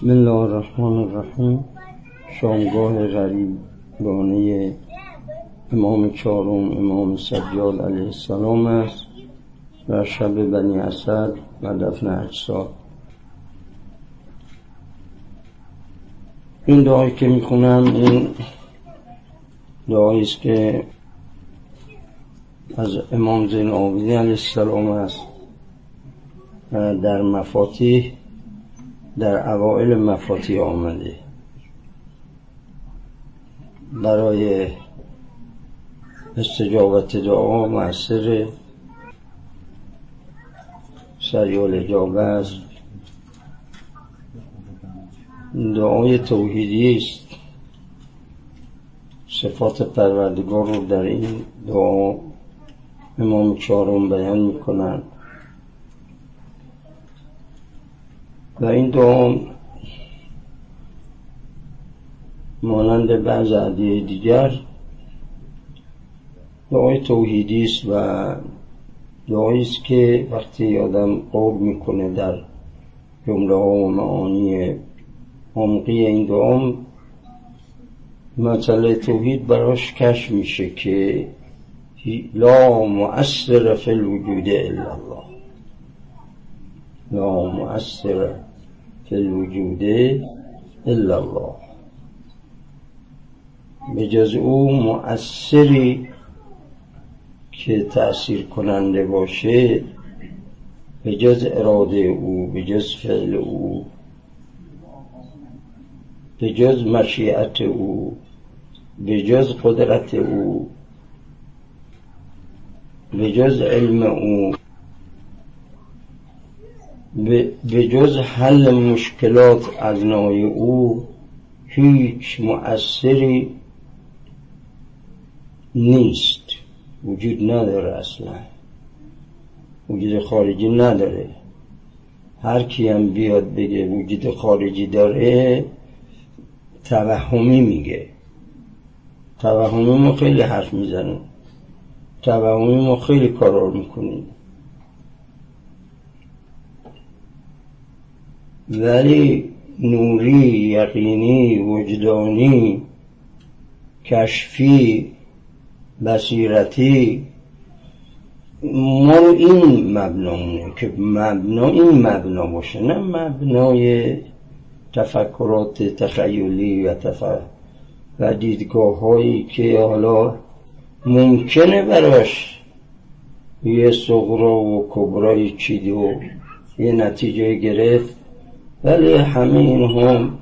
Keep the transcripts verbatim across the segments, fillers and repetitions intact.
بسم الله الرحمن الرحیم. شامگاه غریبانه امام چهارم امام سجاد علیه السلام است و شب بنی اسد و دفن اجساد. این دعایی که میخونم این دعایی است که از امام زین العابدین علیه السلام است و در مفاتیح در اوائل مفاتیح آمده برای استجابت دعا. مؤثر سریع الاجابه است. دعای توحیدی است. صفات پروردگار رو در این دعا امام چهارم بیان میکنند و این دعا مانند بعض ادعیه دیگر دعای توحیدی است و دعایی است که وقتی آدم قول میکنه در جمله ها و معانی عمقی این دعا مسئله توحید براش کشف میشه که لا مؤثر فی الوجود الا الله، لا مؤثر فی الوجود الا الله. به جز او مؤثری که تأثیر کننده باشه، به جز اراده او، به جز فعل او، به جز مشیت او، به جز قدرت او، به جز علم او، به جز حل مشکلات از نوع او هیچ مؤثری نیست، وجود نداره، اصلا وجود خارجی نداره. هر کی هم بیاد بگه وجود خارجی داره توهمی میگه. توهمی ما خیلی حرف میزنیم، توهمی ما خیلی کارا میکنیم، ولی نوری، یقینی، وجدانی، کشفی، بصیرتی ما این مبنامونه که مبنا این مبنا باشه، نه مبنای تفکرات تخیلی و تف... و دیدگاه هایی که حالا ممکنه براش یه صغرا و کبرای چید و یه نتیجه گرفت، ولی همه این هم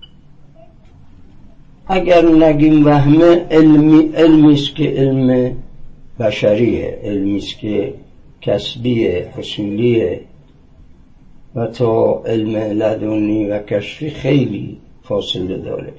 اگر نگیم وهمه علمی علمیست که علم بشریه، علمیست که کسبیه، حصولیه و تا علم لدنی و کشفی خیلی فاصله داره.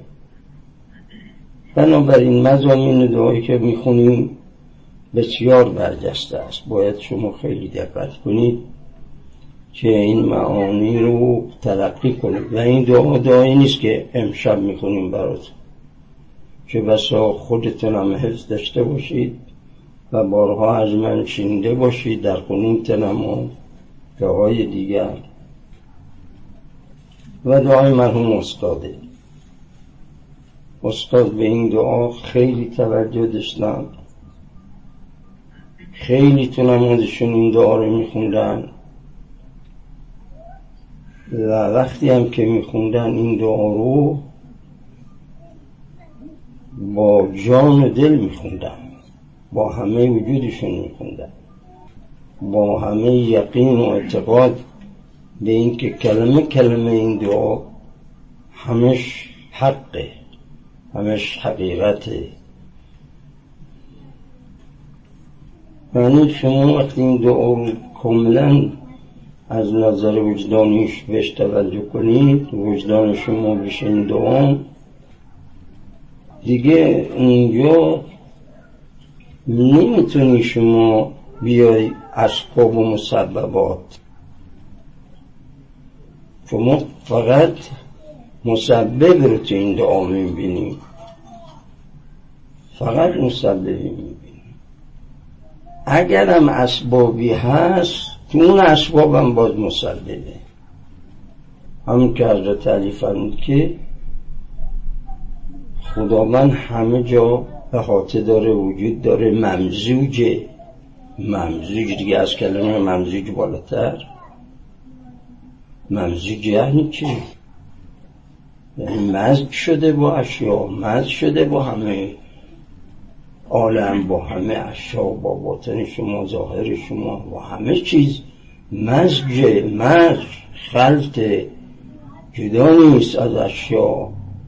بنابراین مضامین دعایی که میخونیم بسیار برجسته است. باید شما خیلی دقت کنید که این معانی رو تلقی کنید و این دعا دعایی نیست که امشب میخونیم برات، که بسا خودتون هم حفظ داشته باشید و بارها از من شنیده باشید در قنوت نما دعای دیگر و دعای مرحوم استاده. استاد به این دعا خیلی توجه داشتن، خیلی تو نمازشون این دعا رو میخوندن و وقتی هم که میخوندن این دعا رو با جان و دل میخوندن، با همه وجودشون میخوندن، با همه یقین و اعتقاد به این که کلمه کلمه این دعا همش حقه، همش حقیقته. یعنی شما وقتی این دعا رو کاملا از نظر وجدانیش بهش توجه کنید، وجدان شما بشه این دعا، دیگه اونجا نمیتونی شما بیای اسباب و مسببات، شما فقط مسبب رو تو این دعا میبینی، فقط مسببی میبینی. اگرم اسبابی هست تو اون اسبابم باز مسببه. همون که حضرت علی فرمود که خداوند همه جا احاطه داره، وجود داره، ممزوجه. ممزوج دیگه از کلمه ممزوج بالاتر. ممزوج یعنی چی؟ یعنی مزج شده با اشیا، مزج شده با همه عالم، با همه اشیا، با باطن شما، ظاهر شما، با همه چیز مزج. مزج خلط جدا نیست از اشیا،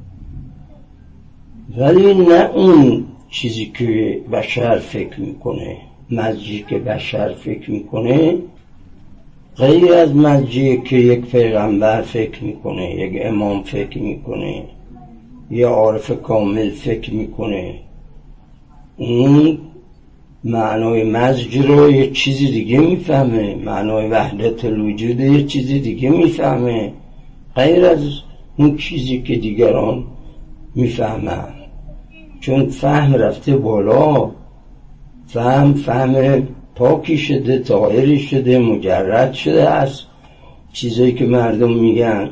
ولی نه اون چیزی که بشر فکر میکنه. مزجی که بشر فکر میکنه غیر از مزجی که یک پیغمبر فکر میکنه، یک امام فکر میکنه، یا عارف کامل فکر میکنه. اون معنای مزج رو یه چیزی دیگه میفهمه، معنای وحدت الوجود یه چیزی دیگه میفهمه، غیر از اون چیزی که دیگران میفهمن. چون فهم رفته بالا، فهم فهم پاکی شده، طاهری شده، مجرد شده از چیزایی که مردم میگن.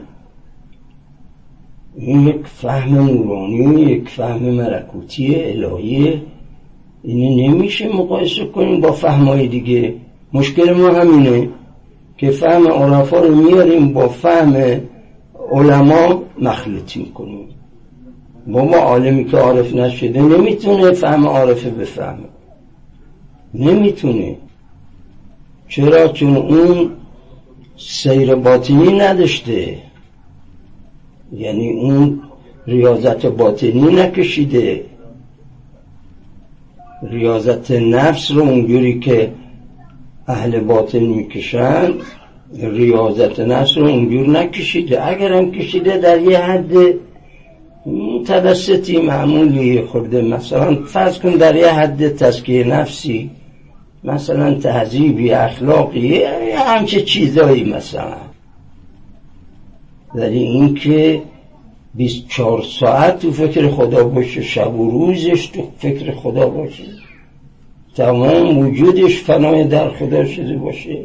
این یک فهم نورانی، یک فهم ملکوتی الهیه. اینه نمیشه مقایسه کنیم با فهمای دیگه. مشکل ما همینه که فهم عرفا رو میاریم با فهم علما مخلوطی میکنیم. بابا عالمی که عارف نشده نمیتونه فهم عارفه بفهمه، نمیتونه. چرا؟ چون اون سیر باطنی نداشته، یعنی اون ریاضت باطنی نکشیده. ریاضت نفس رو اونجوری که اهل باطن میکشن، ریاضت نفس رو اونجور نکشیده. اگر هم کشیده در یه حد متوسطی معمولی خورده، مثلا فرض کن در یه حد تزکیه نفسی، مثلا تهذیبی، اخلاقی، همچه چیزایی مثلا. ولی این که بیست و چهار ساعت تو فکر خدا باشه، شب و روزش تو فکر خدا باشه، تمام وجودش فنای در خدا شده باشه.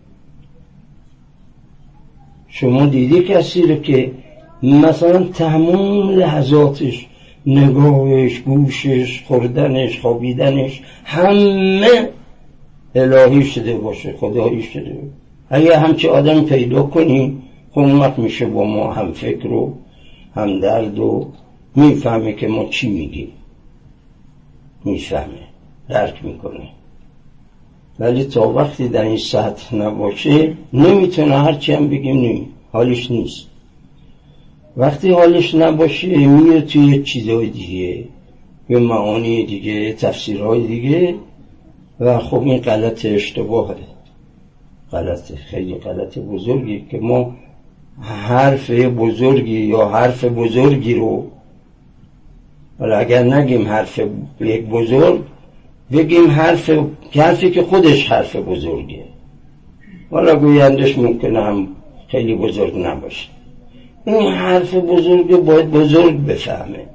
شما دیدی کسی رو که مثلا تمام لحظاتش، نگاهش، گوشش، خوردنش، خوابیدنش همه الهی شده باشه، خدایی شده باشه؟ اگه همچه آدم پیدا کنی، خب اون وقت میشه با ما هم فکر و هم درد و میفهمه که ما چی میگیم، میفهمه، درک میکنه. ولی تا وقتی در این سطح نباشه نمیتونه، هرچی هم بگیم نمی حالش نیست. وقتی حالش نباشه میره توی چیزهای دیگه، یه معانی دیگه، تفسیرهای دیگه، و خب این غلط اشتباهه، غلط، خیلی غلط بزرگی که ما حرف بزرگی یا حرف بزرگی رو، ولی اگر نگیم حرف یک بزرگ، بگیم حرف حرفی که خودش حرف بزرگه، ولی گویندش ممکنه هم خیلی بزرگ نباشه. این حرف بزرگ باید بزرگ بفهمه.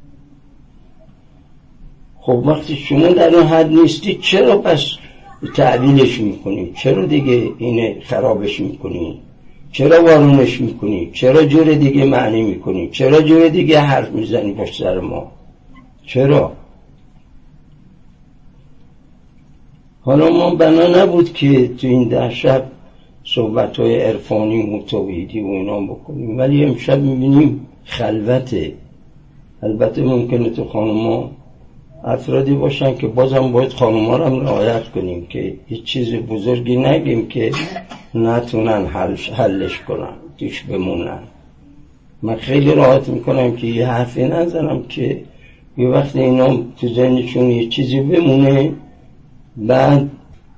خب وقتی شما در اون حد نیستی، چرا پس تعدیلش میکنی؟ چرا دیگه اینه خرابش میکنی؟ چرا وارونش میکنی؟ چرا جور دیگه معنی میکنی؟ چرا جور دیگه حرف میزنی پشت سر ما؟ چرا؟ حالا ما بنا نبود که تو این ده شب صحبت‌های عرفانی و توحیدی و اینا بکنیم، ولی امشب میبینیم خلوته. البته ممکنه تو خانوما افرادی باشن که بازم باید خانوما رو هم رعایت کنیم که هیچ چیز بزرگی نگیم که نتونن حلش, حلش کنن، توش بمونن. من خیلی رعایت میکنم که یه حرفی نزنم که یه وقت اینا تو ذهنشون یه چیزی بمونه، بعد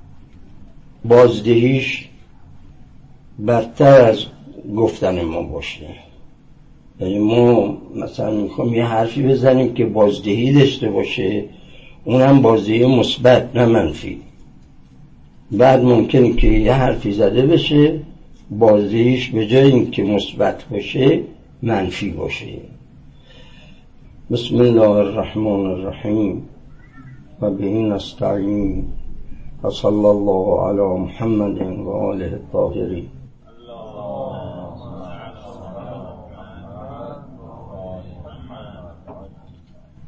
بازدهیش برتر از گفتن ما باشه. یعنی ما مثلا میخوام یه حرفی بزنیم که بازدهی داشته باشه، اونم بازدهی مثبت نه منفی. بعد ممکنه که یه حرفی زده بشه، بازدهیش به جای این که مثبت باشه منفی باشه. بسم الله الرحمن الرحیم و به نستعین و صلی الله علی محمد و آله الطاهرین.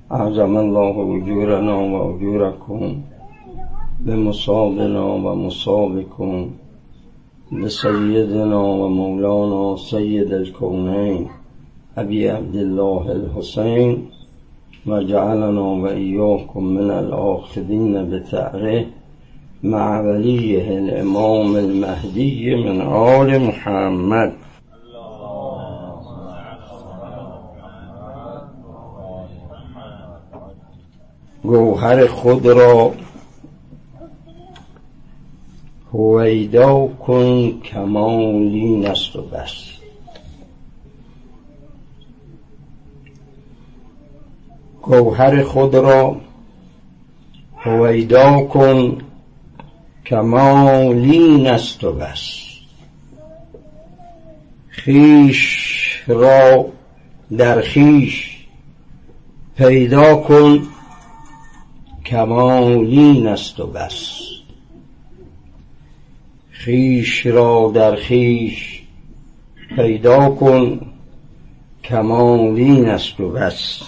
اعظم الله اجورنا و اجورکم بمصابنا و مصابکم لسیدنا و مولانا سید الکونین ابی عبدالله الحسین و جعلنا و ایاکم من الاخذین بثأره مع ولیه الامام المهدی من آل محمد. گوهر خود را هویدا کن کمالی نست و بس. گوهر خود را هویدا کن کمالی نست و بس. خویش را در خویش پیدا کن کمالی نست و بس. خویش را در خویش پیدا کن کمالی نست و بس.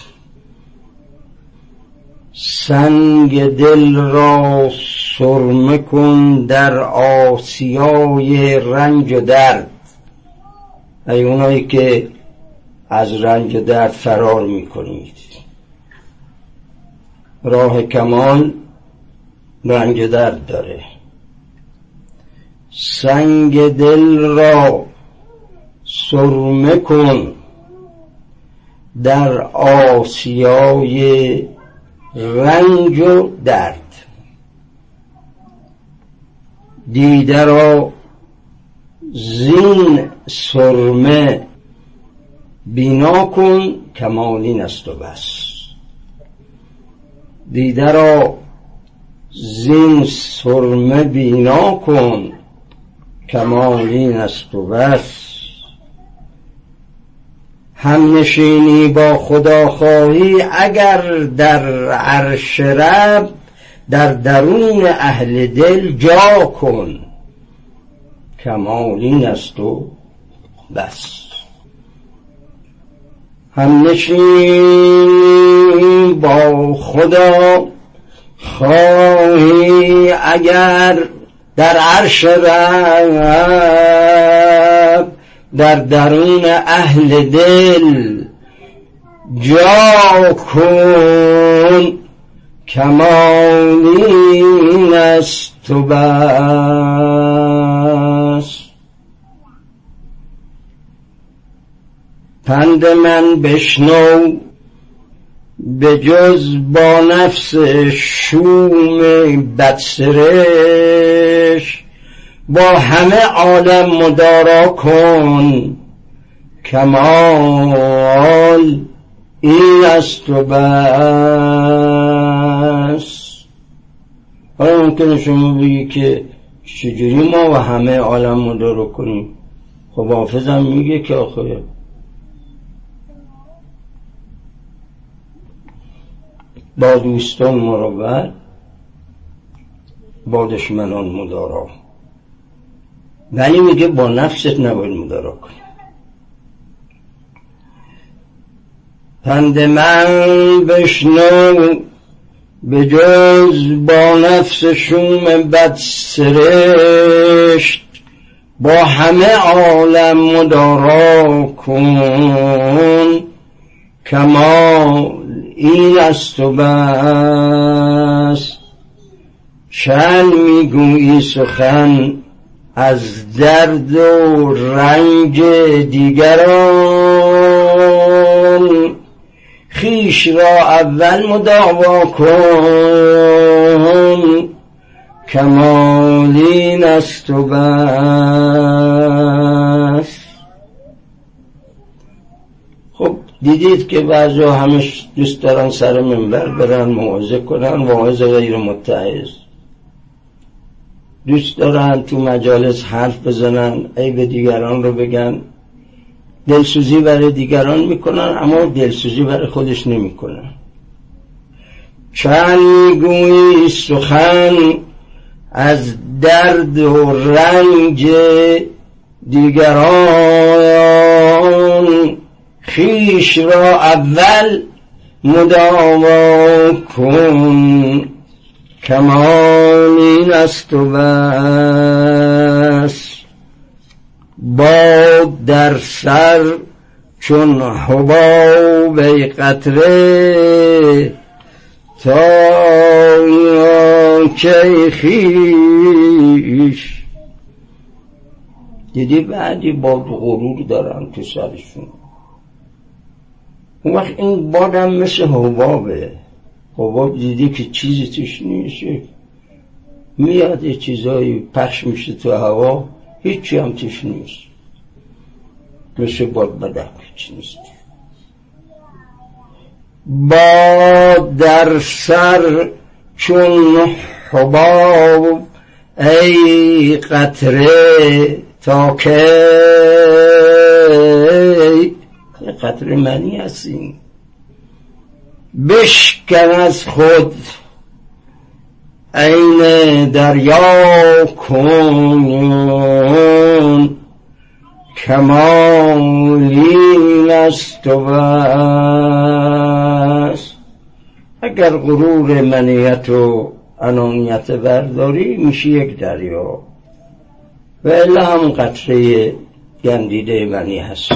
سنگ دل را سرمه کن در آسیای رنج و درد. ای اونایی که از رنج و درد فرار میکنید، راه کمال رنج و درد داره. سنگ دل را سرمه کن در آسیای رنج و درد. دیده را زین سرمه بینا کن کمالی نست و بس. دیده را زین سرمه بینا کن کمالی نست و بس. هم نشینی با خدا خواهی اگر در عرش رب، در درون اهل دل جا کن کمالی نست و بس. هم نشینی با خدا خواهی اگر در عرش رب، در درون اهل دل جا کن کمالی نست و بس. پند من بشنو به جز با نفس شوم بدسرش، با همه عالم مدارا کن کمال این است و بس. حالا ممکنه شما بگی که چجوری ما و همه عالم مدارا کنیم؟ خب حافظم میگه که آخه با دوستان مروت، با دشمنان مدارا، ولی میگه با نفست نباید مدارا کنی. پند من بشنو به جز با نفس شوم بدسرشت، با همه عالم مدارا کن کمال این است و بس. چند میگویی سخن از درد و رنج دیگران، خویش را اول مداوا کن کمالی نست و بس. خب دیدید که بعضی همش دوست دارن سر منبر برن موعظه کنن، واعظ غیر متعظ. دوست دارن تو مجالس حرف بزنن، عیب دیگران رو بگن، دلسوزی برای دیگران میکنن اما دلسوزی برای خودش نمیکنن. چند میگویی سخن از درد و رنج دیگران، خویش را اول مداوا کن کمال این است و بس. باد در سر چون حباب قطره تا که خیش. دیدی بعدی باد غرور دارن تو سرشون. اون وقت این بادم مثل حبابه. حباب دیدی که چیزی توش نیست، میاد یه چیزایی پخش میشه تو هوا، هیچی هم توش نیست، مثل باد بدک هیچ نیست. باد در سر چون حباب ای قطره تا که قطره منی هستیم. بشکن از خود عین دریا کن کمالی است و بس. اگر غرور منیت و انانیت برداری میشه یک دریا، و الا هم قطره گندیده منی هست.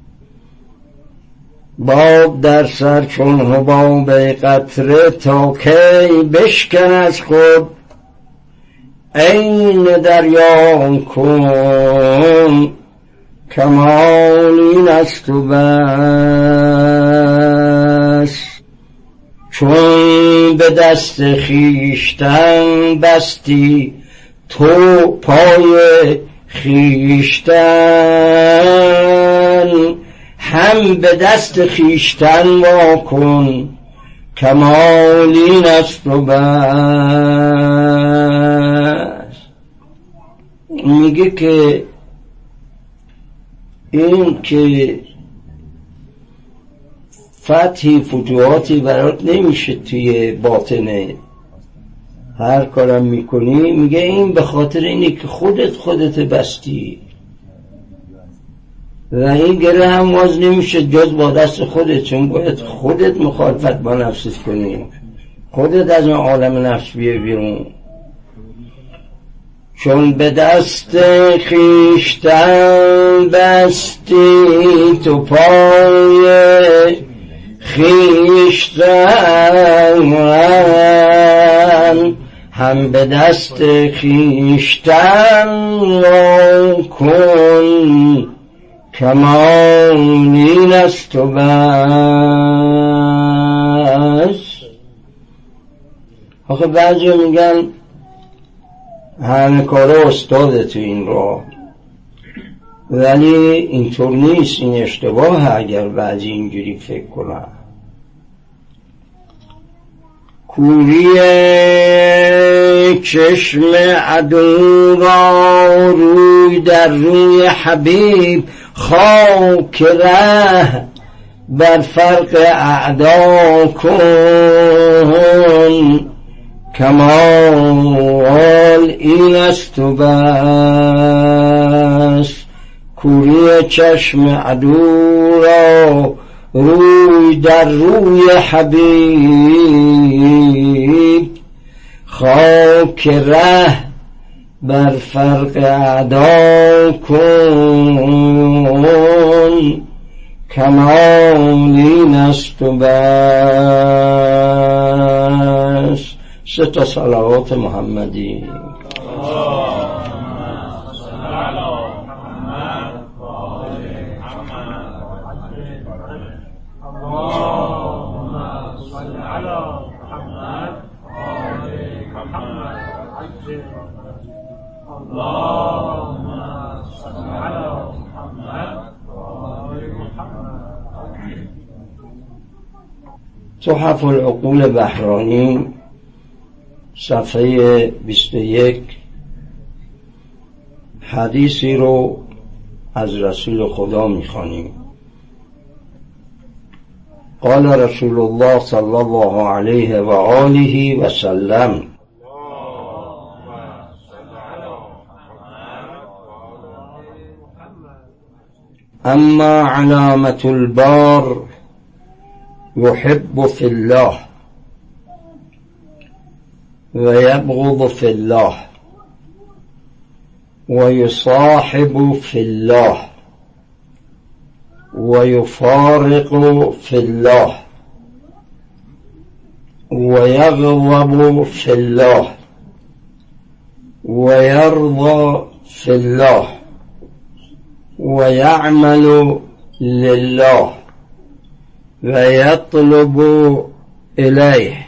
باد در سر چون حباب قطره تا کی بشکن از خود عین دریا کن کمال این است و بس. چون به دست خیشتن بستی تو پای خیشتن، هم به دست خیشتن واکن کمال این است و بس. میگه که این که فتحی فتوحاتی برات نمیشه توی باطنه، هر کارم میکنی، میگه این به خاطر اینه که خودت خودت بستی و این گره هم واز نمیشه جز با دست خودت، چون باید خودت مخالفت با نفست کنی، خودت از اون عالم نفس بیه بیرون. چون به دست خیشتن بستی تو پای خیشتن، هم به دست خیشتن کن کمال این است و بس. آخه بعضی میگن همه کارا استاده تو این راه، ولی اینطور نیست، این اشتباه اگر بعضی اینجوری فکر کنن. کوری چشم عدو را روی در روی حبیب، خاک ره بر فرق اعدا کن کمال این است و بس. کوری چشم عدو را روی در روی حبیب، خاک ره بر فرق اعدا کن کمال این است و بس. سه تا صلوات محمدی. تحف العقول بحرانی صفحه بیست و یک، حدیثی رو از رسول خدا میخوانیم. قال رسول الله صلی الله علیه و آله و سلم: اما علامت البار يحب في الله ويبغض في الله ويصاحب في الله ويفارق في الله ويغضب في الله ويرضى في الله ويعمل لله ويطلب إليه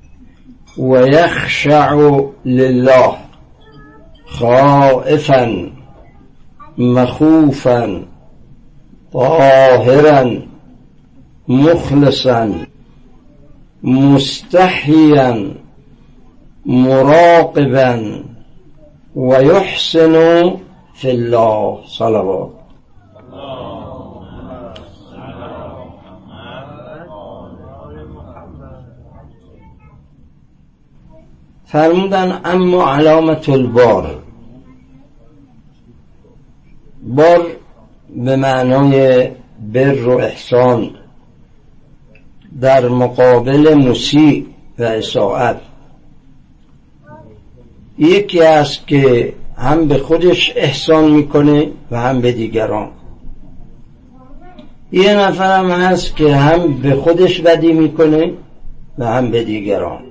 ويخشع لله خائفا مخوفا طاهرا مخلصا مستحيا مراقبا ويحسن في الله صلوات. فرمودن اما علامت البار، بار به معنای بر و احسان در مقابل مسیء و اساءت، یکی است که هم به خودش احسان میکنه و هم به دیگران. یه نفر هم هست که هم به خودش بدی میکنه و هم به دیگران.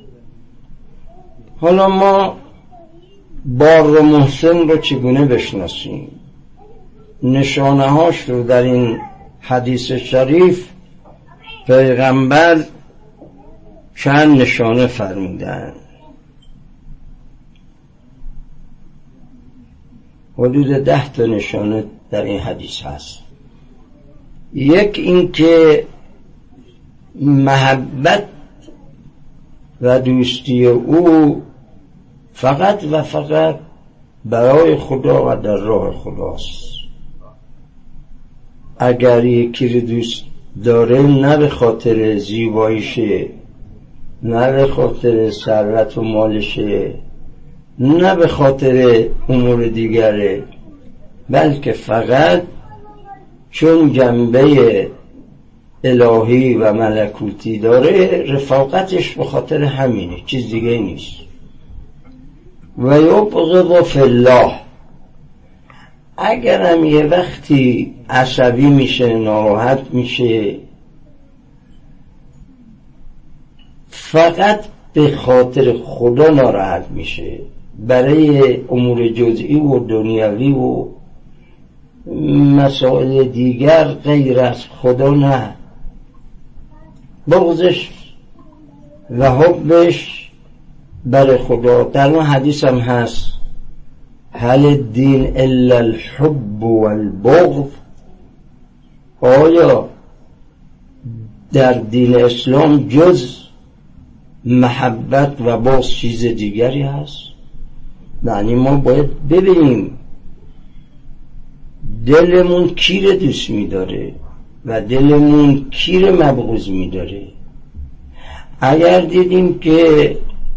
حالا ما بار و محسن رو چگونه بشناسیم؟ نشانه هاش رو در این حدیث شریف پیغمبر چند نشانه فرمودن. حدود ده تا نشانه در این حدیث هست. یک این که محبت و دوستی او فقط و فقط برای خدا و در راه خداست. اگر یکی رو دوست داره نه به خاطر زیباییشه، نه به خاطر ثروت و مالشه، نه به خاطر امور دیگره، بلکه فقط چون جنبه الهی و ملکوتی داره، رفاقتش به خاطر همینه، چیز دیگه نیست. و یبغض فی الله، اگرم یه وقتی عصبی میشه، ناراحت میشه، فقط به خاطر خدا ناراحت میشه، برای امور جزئی و دنیوی و مسائل دیگر غیر از خدا نه. بغضش و حبش برای خدا. در اون حدیث هم هست هل الدین الا الحب والبغض، آیا در دین اسلام جز محبت و بغض چیز دیگری هست؟ یعنی ما باید ببینیم دلمون کی رو دوست می‌داره و دلمون کی رو مبغوض می‌داره. اگر دیدیم که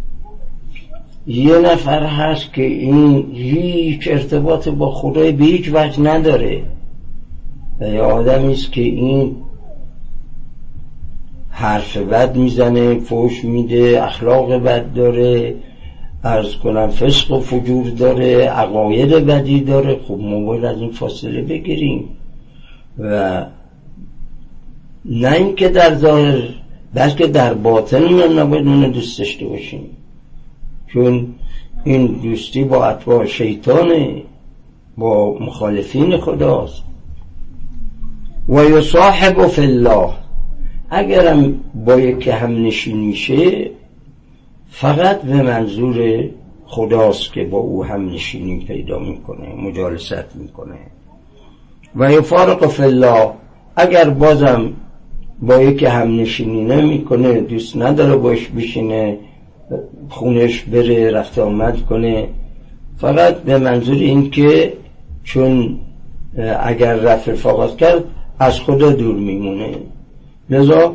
یه نفر هست که این هیچ ارتباط با خدای به هیچ وجه نداره و یه آدمی است که این حرف بد میزنه، فحش میده، اخلاق بد داره، عرض کنم فسق و فجور داره، عقاید بدی داره، خب ما باید از این فاصله بگیریم و نه اینکه در ظاهر بلکه در باطن من نباید اون دوست داشته باشیم، چون این دوستی با اتباع شیطانه، با مخالفین خداست. و یصاحب فی الله، اگرم با یکی هم نشین میشه فقط به منظور خداست که با او هم نشینی پیدا میکنه، مجالست میکنه. و یفارق فی الله، اگر بازم با یکی هم نشینی نمیکنه، دوست نداره باش بشینه، خونش بره، رفت آمد کنه، فقط به منظور این که چون اگر رفت رفاقت کرد از خدا دور میمونه. لذا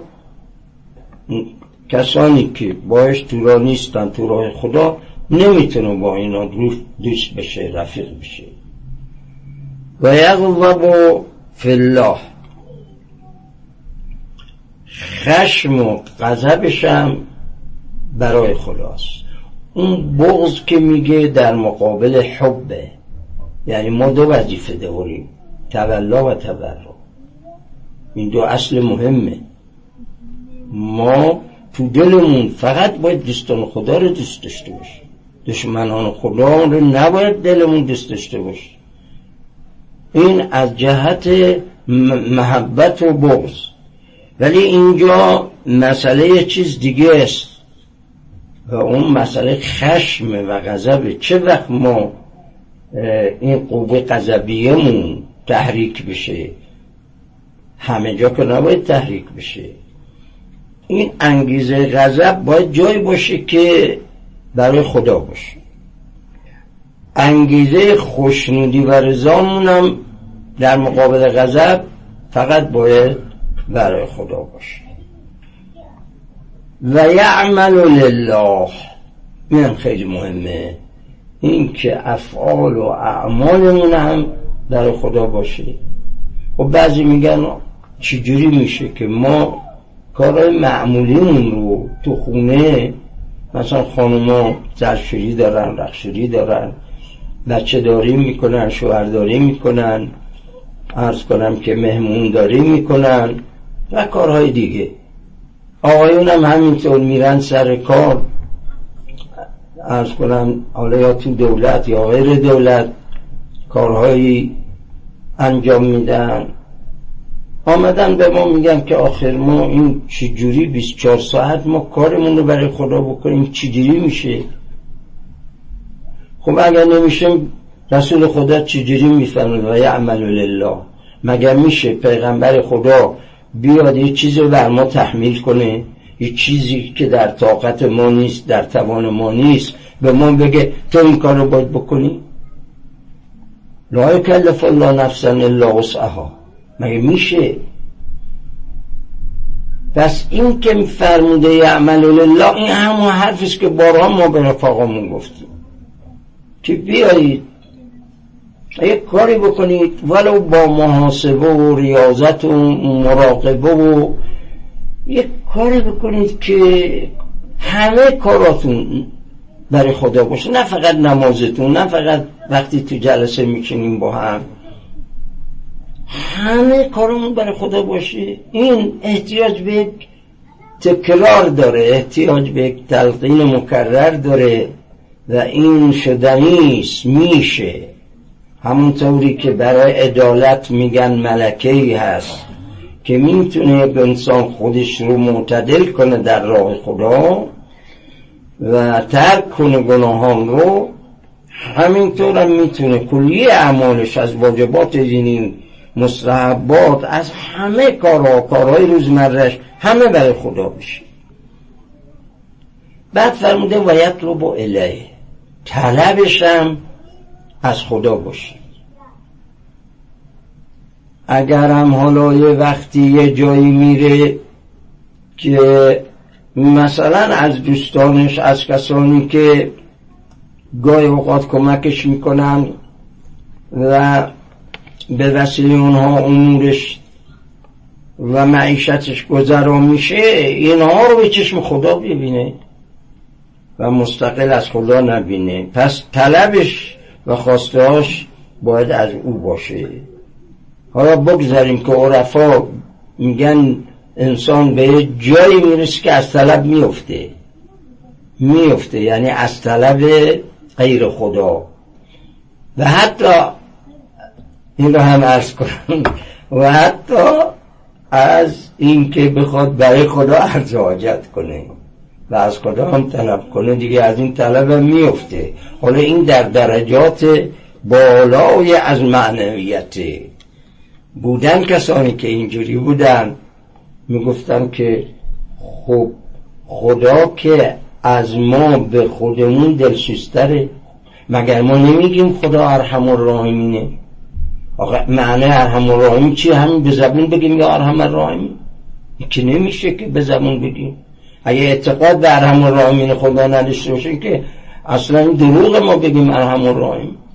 کسانی که باش تو راه نیستن، تو راه خدا، نمیتونه با اینا دوست بشه، رفیق بشه. و یغضب فی الله، خشم و غضبش هم برای خداست. اون بغض که میگه در مقابل حبه، یعنی ما دو وظیفه داریم، تولا و تبرع. این دو اصل مهمه. ما تو دلمون فقط باید دوستان خدا رو دوست داشته باشیم، دشمنان خدا رو نباید دلمون دوست داشته باشیم. این از جهت محبت و بغض. ولی اینجا مسئله یه چیز دیگه است و اون مسئله خشم و غضب. چه وقت ما این قوه غضبیه‌مون تحریک بشه، همه جا که نباید تحریک بشه. این انگیزه غضب باید جایی باشه که برای خدا باشه. انگیزه خوشنودی و رضامون هم در مقابل غضب فقط باید برای خدا باشه. و یعمل لله، این خیلی مهمه، این که افعال و اعمالمون هم برای خدا باشه. و بعضی میگن چجوری میشه که ما کارهای معمولیمون رو تو خونه، مثلا خانوما زرشوری دارن، رخشوری دارن، بچه داری میکنن، شوهرداری میکنن، عرض کنم که مهمون داری میکنن و کارهای دیگه. آقایون هم همینطور میرن سر کار، عرض کنم حالا یا تو دولت یا غیر دولت کارهایی انجام میدن. آمدن به ما میگن که آخر ما این چجوری بیست و چهار ساعت ما کارمون رو برای خدا بکنیم، چجوری میشه؟ خب اگر نمیشه رسول خدا چجوری میفرماید و یعمل لله؟ مگر میشه پیغمبر خدا بیاد یه چیزی رو بر ما تحمیل کنه، یه چیزی که در طاقت ما نیست، در توان ما نیست، به ما بگه تو این کار رو باید بکنی؟ لا یکلف الله نفسا الا وسعها. مگه میشه؟ پس این که فرموده یعمل لله، این همون حرفیست که بارها ما به رفاقامون گفتیم که بیایید یک کاری بکنید ولو با محاسبه و ریاضت و مراقبه و یک کاری بکنید که همه کاراتون برای خدا باشه، نه فقط نمازتون، نه فقط وقتی تو جلسه میکنیم با هم، همه کارمون برای خدا باشه. این احتیاج به تکرار داره، احتیاج به تلقین مکرر داره و این شدنیست، میشه. همونطوری که برای عدالت میگن ملکه‌ای هست که میتونه به انسان خودش رو معتدل کنه در راه خدا و ترک کنه گناهان رو، همینطور هم میتونه کلیه اعمالش از واجبات دینی، مستحبات، از همه کارها، کارهای روزمره‌اش همه برای خدا بشه. بعد فرموده و یطلب الیه، طلبش هم از خدا باشه. اگر هم حالا یه وقتی یه جایی میره که مثلا از دوستانش، از کسانی که گاهی اوقات کمکش میکنن و به وسیله اونها امورش و معیشتش گذرا میشه، اینها رو به چشم خدا ببینه و مستقل از خدا نبینه. پس طلبش و خواستهاش باید از او باشه. حالا بگذاریم که عرفا میگن انسان به یه جایی میرسه که از طلب میفته میفته یعنی از طلب غیر خدا. و حتی این رو هم عرض کنم، و حتی از این که بخواد برای خدا عرض حاجت کنه و از خدا هم طلب کنه، دیگه از این طلب هم میفته. حالا این در درجات بالای از معنویت بودن. کسانی که اینجوری بودن میگفتن که خب خدا که از ما به خودمون دلسوزتره، مگر ما نمیگیم خدا ارحم الراحمینه؟ آقا معنی ارحم الراحمین چی؟ همین به زبون بگیم یا ارحم الراحمین؟ این که نمیشه که به زبون بگیم. اگه اعتقاد به ارحم الراحمین خدا نداشته باشیم که اصلا دروغ ما بگیم ارحم الراحمین.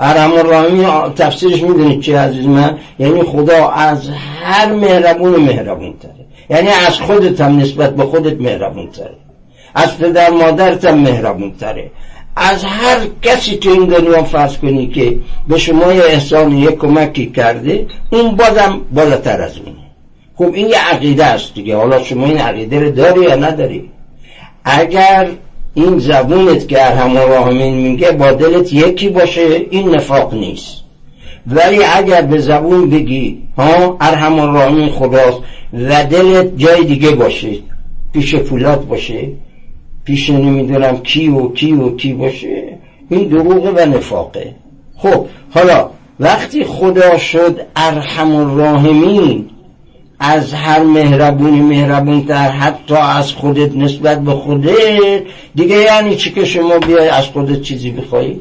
ارحم الراحمین تفسیرش میدونید چی عزیز من؟ یعنی خدا از هر مهربون مهربون تره، یعنی از خودت هم نسبت به خودت مهربون تره، از پدر مادرت هم مهربون تره، از هر کسی تو این دنیا فرض کنی که به شما یه احسان یه کمکی کرده، اون بازم بالاتر از اونه. خب این یه عقیده است دیگه. حالا شما این عقیده رو داری یا نداری؟ اگر این زبونت که ارحم الراحمین میگه با دلت یکی باشه، این نفاق نیست. ولی اگر به زبون بگی ها ارحم الراحمین خداست و دلت جای دیگه باشه، پیش فولاد باشه، پیش نمیدونم کی و کی و کی باشه، این دروغه و نفاقه. خب حالا وقتی خدا شد ارحم الراحمین، از هر مهربونی مهربونتر، حتی از خودت نسبت به خودت، دیگه یعنی چی که شما بیای از خودت چیزی بخوایی؟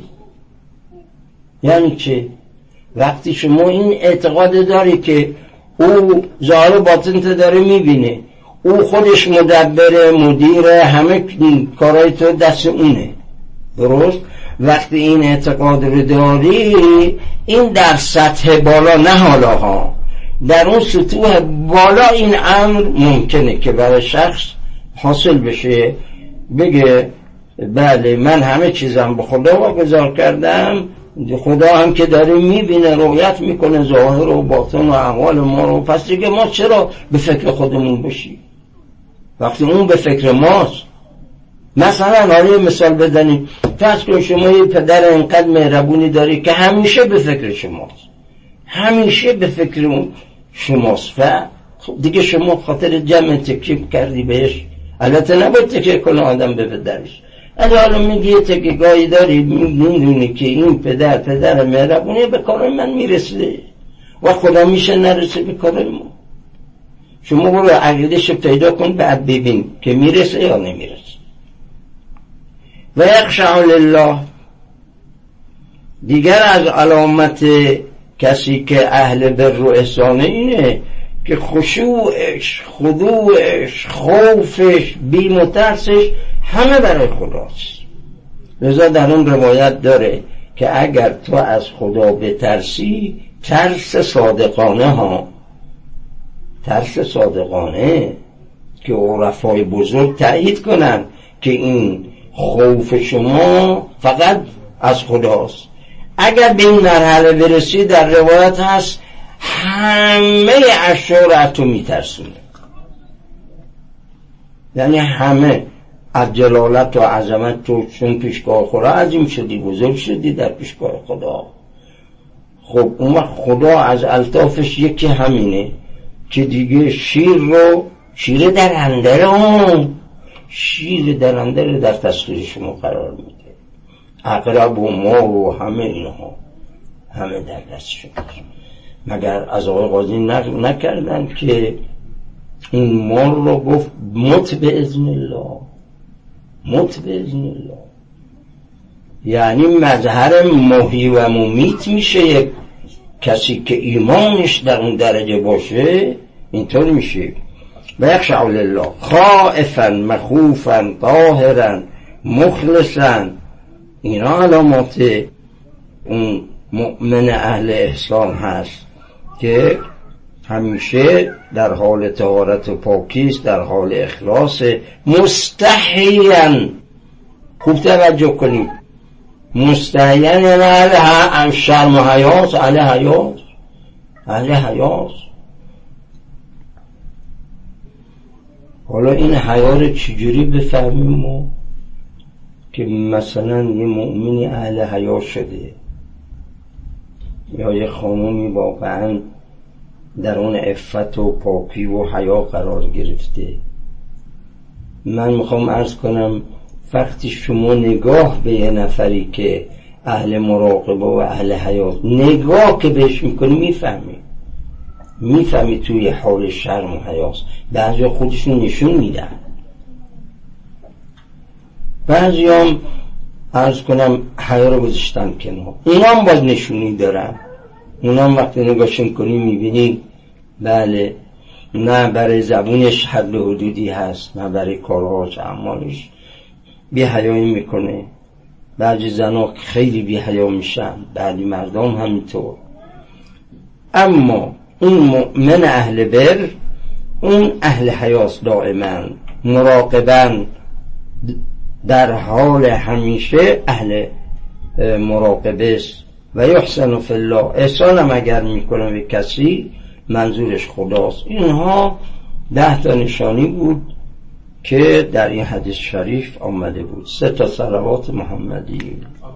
یعنی چه؟ وقتی شما این اعتقاد داری که او ظاهر باطنت داره میبینه، او خودش مدبر مدیر همه کارهای تو دست اونه، درست؟ وقتی این اعتقاد رو داری، این در سطح بالا، نه حالا ها، در اون سطوح بالا این امر ممکنه که برای شخص حاصل بشه، بگه بله من همه چیزم به خدا واگذار کردم، خدا هم که داره میبینه، رؤیت میکنه ظاهر و باطن و احوال ما رو، پس دیگه ما چرا به فکر خودمون بشیم وقتی اون به فکر ماست؟ مثلا حالا مثال بزنیم، فرض کن شما یه پدر اینقدر مهربونی داری که همیشه به فکر شماست، همیشه به فکر اون شماست، و دیگه شما خاطر جمع تکیه کردی بهش. البته نباید تکیه کنه آدم به پدرش، اگه حالا میگی یه تکیه‌گاهی داری، میدونی که این پدر پدر مهربونی، به کار من میرسه و خدا میشه نرسه به کار ما. شما برو عقیده‌ش پیدا کن، بعد ببین که میرسه یا نمیرسه. و یخشع لله، دیگر از علامت کسی که اهل بر و احسانه اینه که خشوعش، خضوعش، خوفش، بیم و ترسش همه برای خداست. لذا در اون روایت داره که اگر تو از خدا بترسی، ترس صادقانه ها، ترس صادقانه که عرفای بزرگ تأیید کنن که این خوف شما فقط از خداست. اگر به این مرحله برسی، در روایت هست همه اشیاء تو میترسونه، یعنی همه از جلالت و عظمت تو، چون پیشگاه خدا عظیم شدی، بزرگ شدی در پیشگاه خدا. خب اون وقت خدا از الطافش یکی همینه که دیگه شیر رو، شیر درنده رو شیر درنده رو در تسخیر شما قرار میده، عقرب و مار و همه اینها همه در دست شما. مگر از آقای قاضی نکردن که این مار رو گفت مت به اذن الله، مت به اذن الله، یعنی مظهر محی و ممیت میشه یک کسی که ایمانش در اون درجه باشه، اینطور میشه. و یخشع لله خائفا مخوفا طاهرا مخلصا، اینا علامات اون مؤمن اهل احسان هست که همیشه در حال طهارت و پاکیست، در حال اخلاص، مستحیاً. خوب توجه کنید، مستحیاً یعنی اهل شرم و حیاس، اهل حیاس، اهل حیاس. حالا این حیا رو چجوری بفهمیم ما که مثلا یه مؤمنی اهل حیا شده، یا یه خانومی واقعا در اون عفت و پاکی و حیا قرار گرفته؟ من میخوام عرض کنم وقتی شما نگاه به یه نفری که اهل مراقبه و اهل حیا، نگاه که بهش میکنی میفهمی میفهمی توی حال شرم و حیاست. بعضی خودشون نشون میدن، بعضی هم عرض کنم حیا رو گذاشتن کنار، اونا هم باز نشونی دارن، اونا هم وقتی نگاهشون کنی میبینی بله نه برای زبونش حد حدودی هست، نه برای کارهاش اعمالش بی حیایی میکنه، بعضی زنها خیلی بی حیا میشن، بعضی مردم همینطور. اما اون مؤمن اهل بر اون اهل حیاست، دائما مراقبن، در حال همیشه اهل مراقبه است. و یحسن فی الله، احسان هم اگر میکنه به کسی منظورش خداست. اینها ده تا نشانی بود که در این حدیث شریف آمده بود. سه تا صلوات محمدی.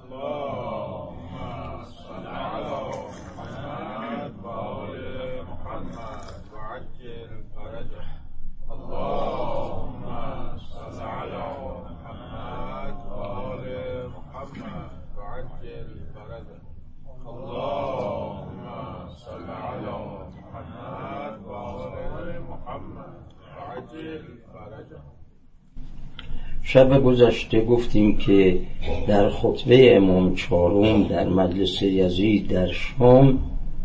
شب گذشته گفتیم که در خطبه امام چهارم در مجلس یزید در شام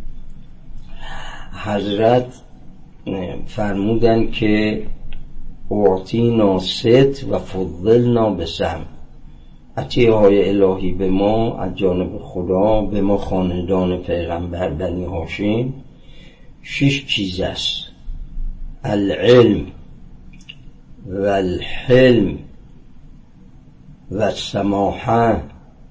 حضرت فرمودن که اعطینا ست و فضلنا بسهم، عطیه های الهی به ما از جانب خدا به ما خاندان پیغمبر بنی هاشم شش چیز است: العلم و الحلم و السماحه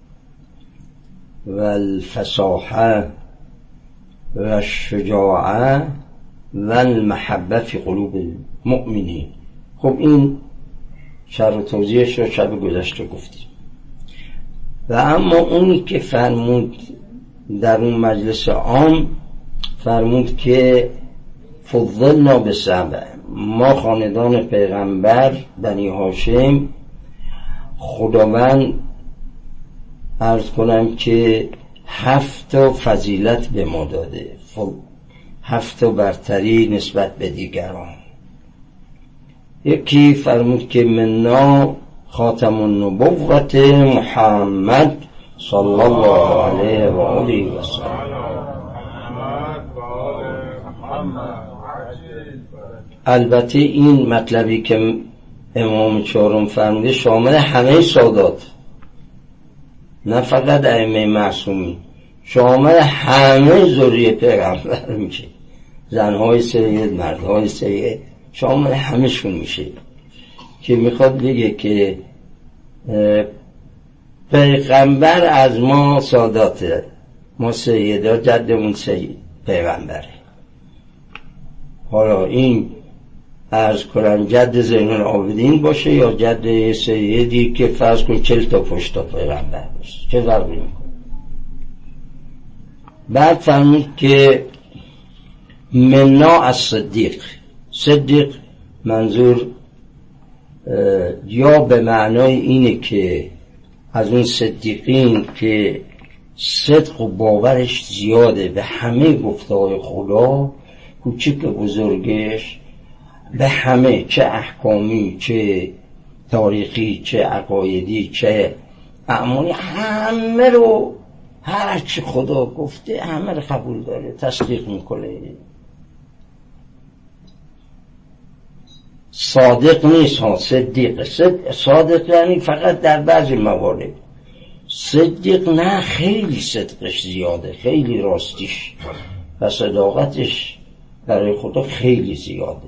و الفصاحه و الشجاعه و المحبه فی قلوب المؤمنین. خب این شرح توضیحش رو شب گذشته گفتیم. و اما اونی که فرمود در اون مجلس عام، فرمود که فضلنا بسبع، ما خاندان پیغمبر بنی هاشم خداوند عرض کنم که هفت فضیلت به ما داده، هفت برتری نسبت به دیگران. یکی فرمود که منا خاتم النبوت محمد صلی الله علیه و آله و سلم. البته این مطلبی که امام چهارم فرموده شامل همه سادات، نه فقط ائمه معصومین، شامل همه ذریه پیغمبر میشه، زنهای سید، مردهای سید، شامل همشون میشه. که میخواد بگه که پیغمبر از ما ساداته، ما سیدا، جدمون سید پیغمبره. حالا این عرض کنن جد زین العابدین باشه یا جد سیدی که فرض کن چل تا پشت تا پیغمبر باشه، چه فرقی میکنه؟ بعد فهمید که منا از صدیق، صدیق منظور یا به معنای اینه که از اون صدیقین که صدق و باورش زیاده به همه گفته‌های خدا، کوچک بزرگش، به همه، چه احکامی، چه تاریخی، چه عقایدی، چه اعمالی، همه رو هر چی خدا گفته همه رو قبول داره، تصدیق میکنه. صادق نیست ها، صدیق. صادق یعنی فقط در بعضی موارد، صدیق نه، خیلی صدقش زیاده، خیلی راستیش و صداقتش برای خدا خیلی زیاده.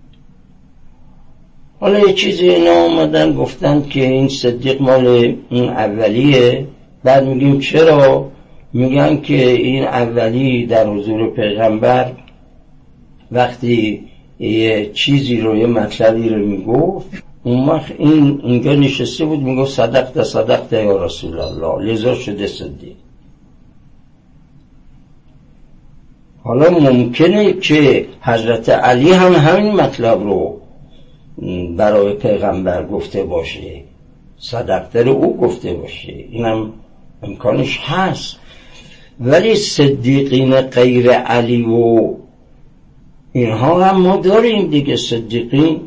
حالا یه چیزی اینا آمدن گفتن که این صدیق مال این اولیه. بعد میگیم چرا؟ میگن که این اولی در حضور پیغمبر وقتی یه چیزی رو، یه مطلبی رو میگفت، اون وقت این اینجا نشسته بود میگفت صدقت صدقت یا رسول الله، لذا شده صدیق. حالا ممکنه که حضرت علی هم همین مطلب رو برای پیغمبر گفته باشه، صدقت رو او گفته باشه، اینم امکانش هست. ولی صدیقین غیر علی و اینها هم ما داریم دیگه. صدیقین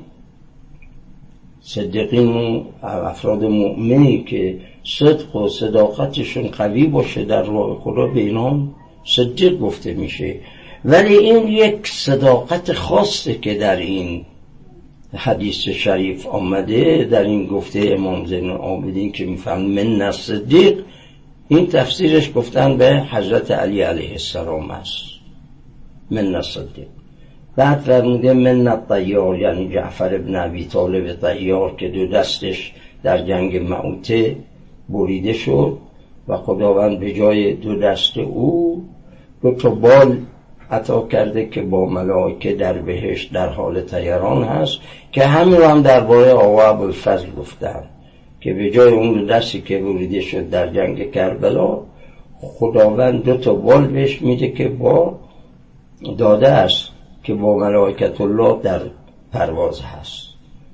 صدیقین افراد مؤمنی که صدق و صداقتشون قوی باشه در راه خدا، به اینها صدیق گفته میشه. ولی این یک صداقت خاصه که در این حدیث شریف آمده در این گفته امام زین العابدین که میفهمن من الصدیق، این تفسیرش گفتن به حضرت علی علیه السلام است، من الصدیق. بعد فرموده من الطیار، یعنی جعفر ابن ابی طالب طیار که دو دستش در جنگ معوته بریده شد و خداوند به جای دو دست او دو تا بال عطا کرده که با ملائکه در بهشت در حال طیران هست، که همین رو هم درباره آقا ابوالفضل گفتن که به جای اون دو دستی که بریده شد در جنگ کربلا، خداوند دو تا بال بهش میده که با داده است که با ملائکت الله در پرواز هست.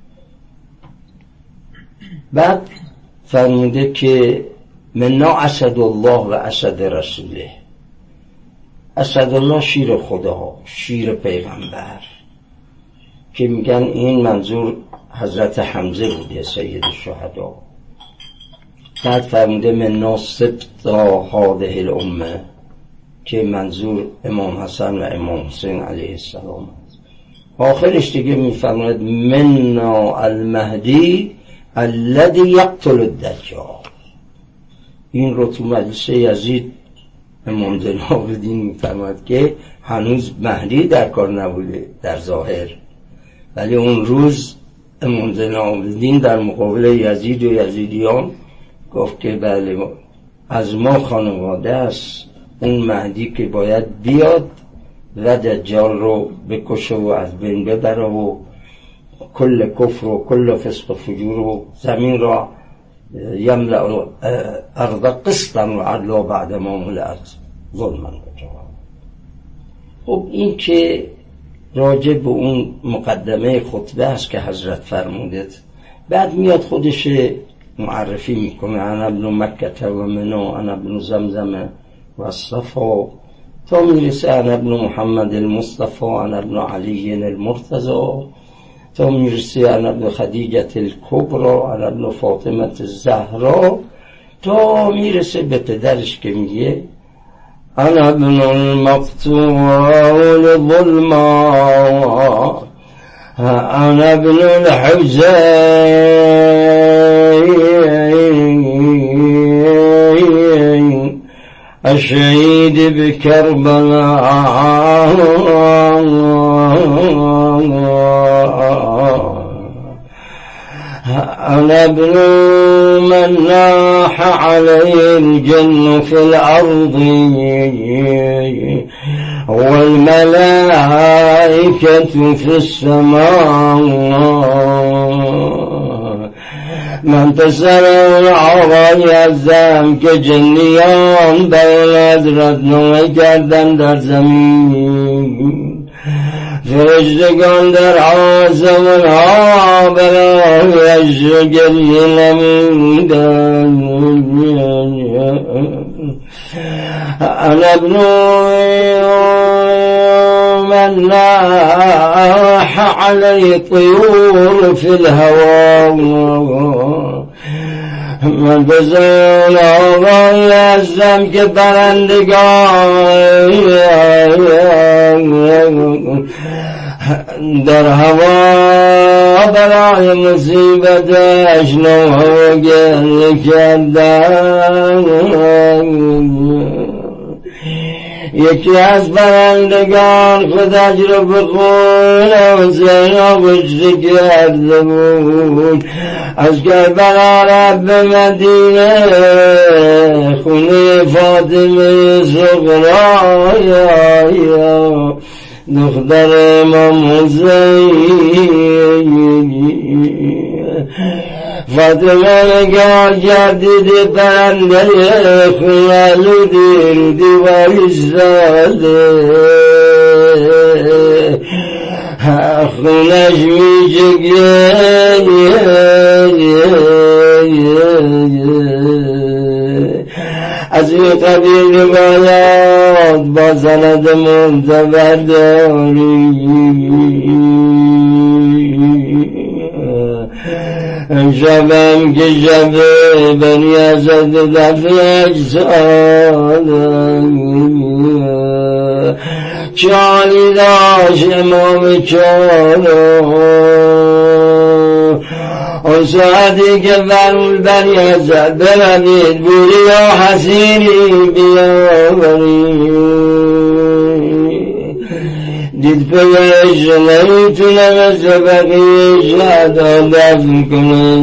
بعد فرموده که منا اسد الله و اسد رسوله. اسد الله شیر خدا، شیر پیغمبر، که میگن این منظور حضرت حمزه بوده سید الشهدا. بعد فرموده منا سبط هذه الامه، که منظور امام حسن و امام حسین علیه السلام است. آخرش دیگه میفرماید منا المهدی الذي يقتل الدجال. این رو تو مجلس یزید امام زین العابدین میفرماید که هنوز مهدی در کار نبوده در ظاهر، ولی اون روز امام زین العابدین در مقابل یزید و یزیدیان گفت که بله از ما خانواده است اون مهدی که باید بیاد و دجال رو بکشه و از بین ببره و کل کفر و کل فسق و فجور و زمین را یملأ ارض قسطا و عدلا بعد ما ملأت ظلما و جورا. خب این که راجع به اون مقدمه خطبه است که حضرت فرمودید، بعد میاد خودش معرفی میکنه انا ابن مکه و منو، انا ابن زمزم و صفا، تا میرسه انا ابن محمد المصطفى، انا ابن علی المرتضی، تا میرسه انا ابن خدیجه الکبری، انا ابن فاطمه الزهرا، تا میرسه به پدرش که میگه انا ابن المقتول ظلما، انا ابن الحسين الشهيد بكربلاء، أنا ابن من ناح عليه الجن في الأرض والملائكة في السماء، من تسرع العرای ازم که جنیان باید ردنامه کردن در زمین، فرشتگان در آسمان ها برایش گریه نمودن. انا ابن من لاح علی طیور فی الهوا، من بزن آقای هستم که پرندگان در هوا برای مصیبتش نوح گریه کردن. یکی از پرندگان خودش رو به خون حسین آغشته کرده بود، از کربلا رفت به مدینه خونه فاطمه زهرا، دختر امام حسین. فاطمه نگاه کردید پرنده خیالودی رو دیوار ایستاده، خونش میشه از این قبیل باید با سند منتبر داری. شبم که شب بنی اسد دفع اجساد، چالی داشت امام چالو آن ساعتی که فرمود بنی اسد بروید بوری یا حسینی بیاورید، دید پدرش نمیتونه مثل بقیه شهدا دفن کنه،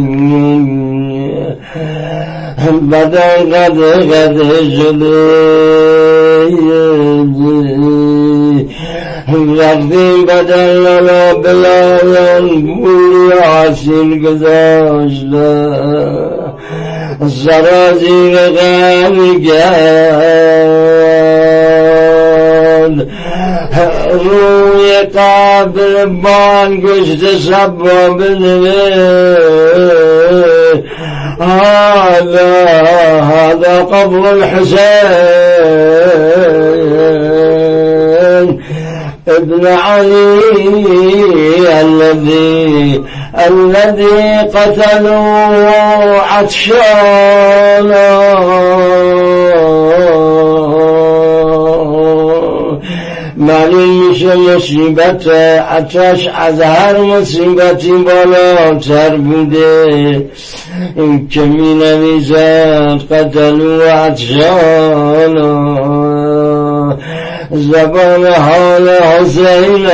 بدن قده قده شده. رفتیم بدن للا بلالان بوری حسین گذاشته، سرازیر غم کرد، روی قبر بان گشت سبا بنوه هذا هذا قبر الحسين ابن علي الذي الذي قتلوا عطشانا، معلوم میشه مصیبت عطش از هر مصیبتی بالاتر بوده. این که می نویزد قتلوا عطشانا، زبان حال حسین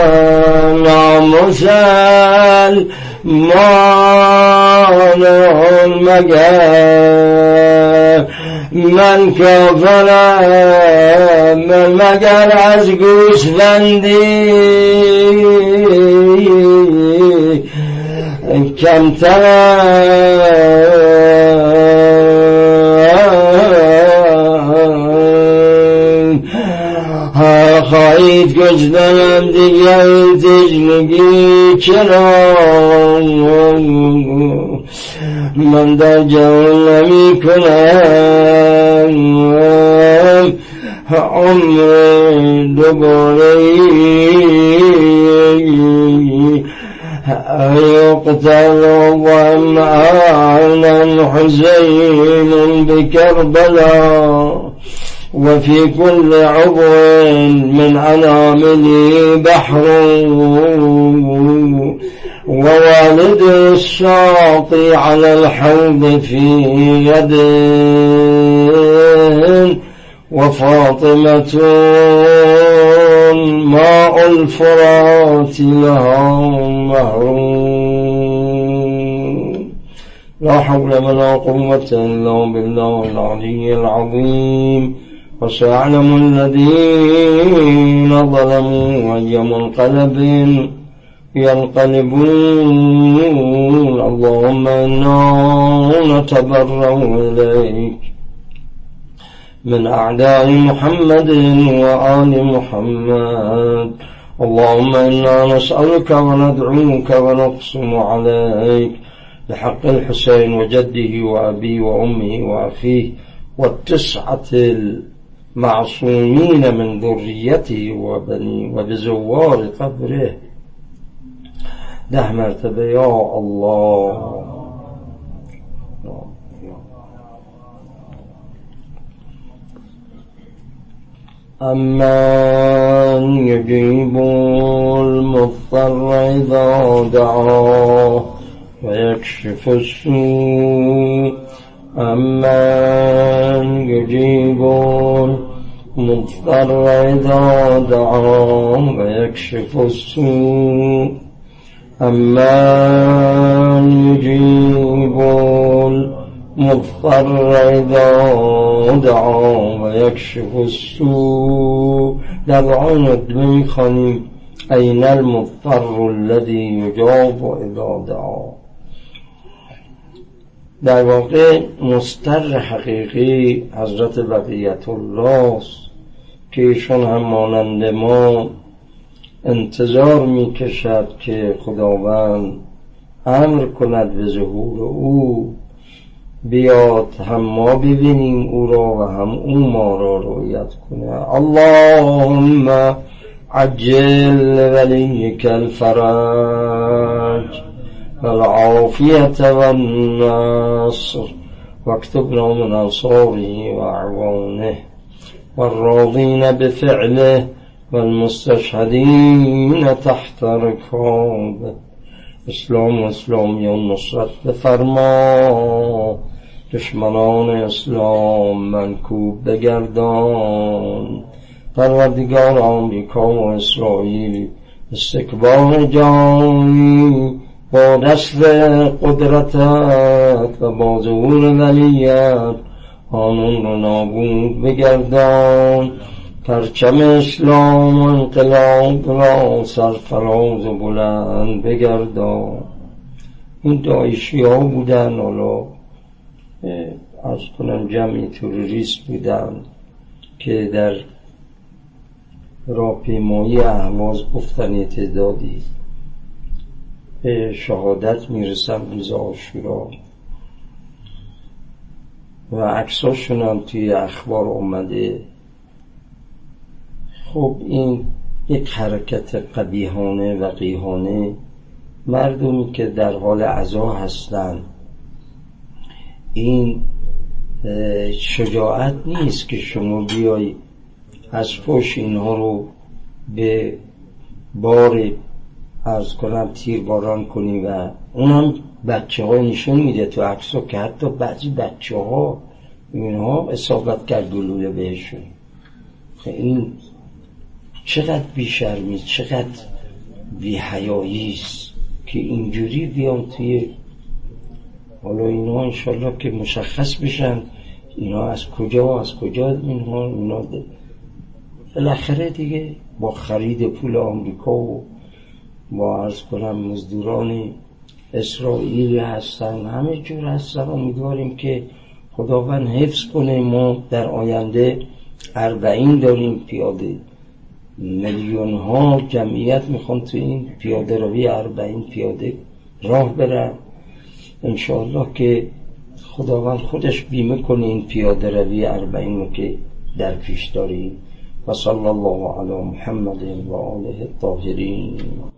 نامسل مانون مگر من کافرم، من مگر از گوسفندی کمترم، خواهید کشتنم دیگر این تشنگی چرا، من در جهان نمی کنم عمر دوباره يقتل ومعانا حسين بكربلاء، وفي كل عضو من أنامله بحر، ووالد الشاطئ على الحوض في يده، وفاطمة ماء الفرات لها محروم. لا حول ولا قوة إلا بالله العلي العظيم. وسيعلم الذين ظلموا أي منقلب ينقلبون. اللهم إنا نتبرأ إليك من أعداء محمد وآل محمد. اللهم إنا نسألك وندعوك ونقسم عليك بحق الحسين وجده وأبيه وأمه وأخيه والتسعة المعصومين من ذريته وبنيه وبزوار قبره ده مرتبه يا الله. أمن يجيب المضطر إذا دعاه ويكشف السوء، أمن يجيب المضطر إذا دعاه ويكشف السوء، أمن يجيب مضطر إذا دعا ويكشف السوء. دعوان الدمي خانم أين المضطر الذي يجاب إذا دعا. در واقع مضطر حقیقی حضرت بقیت الله که ایشون هم مانند ما انتظار می کشد که خداوند امر کند به ظهور او بیاد، هم ما ببینیم او را و هم او ما را رؤیت کنه. اللهم عجل ولیک الفرج والعافیة والنصر واكتبنا من انصاره واعوانه والراضين بفعله والمستشهدين تحت ركابه اسلام و اسلامیان نصرت بفرما، دشمنان اسلام منکوب بگردان. پروردگار آمریکا و اسرائیل استکبار جانی با دست قدرتت و با ظهور ولیت آنون رو نابود بگردان. پرچم اسلام و انقلاب را سرفراز و بلند بگردان. این داعشی ها بودن، حالا از کنم جمعی تروریست بودن که در راهپیمایی اهواز گفتن تعدادی به شهادت میرسن روز عاشورا و عکساشون هم توی اخبار اومده. خب این یک حرکت قبیحانه و قیحانه، مردمی که در حال عزا هستن، این شجاعت نیست که شما بیای از فوش اینها رو به بار عرض کنم تیر باران کنی و اونم بچه ها نشون میده تو عکسا که حتی بعضی بچه ها اینها اصابت کرد گلوله بهشون. این چقدر بیشرمی، چقدر بی‌حیایی است که اینجوری بیان توی، حالا اینا انشالله که مشخص بشن اینا از کجا از کجا اینها اینا بالاخره دیگه با خرید پول آمریکا و با عرض کنم مزدوران اسرائیل هستن، همه جور هستن. امیدواریم که خداوند حفظ کنه. ما در آینده اربعین داریم پیاده، میلیون ها جمعیت میخوان تو این پیاده روی اربعین پیاده راه برن. انشاءالله که خداوند خودش بیمه کنه این پیاده روی اربعین رو که در پیش داریم. و صلی الله علی محمد و آله الطاهرین.